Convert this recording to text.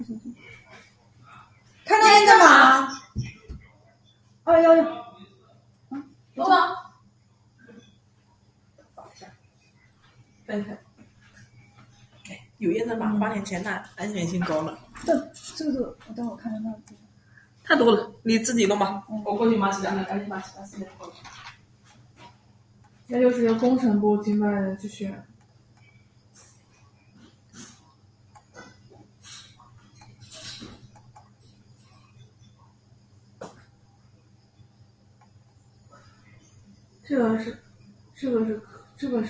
看那边干嘛？要。 懂吗？分开。有验证码，花点钱买，安全性高了。 这个，我待会看看那个。 太多了，你自己弄吧。 我过去码起来，赶紧把其他4点过来。 那就是由工程部经办人去选。这个是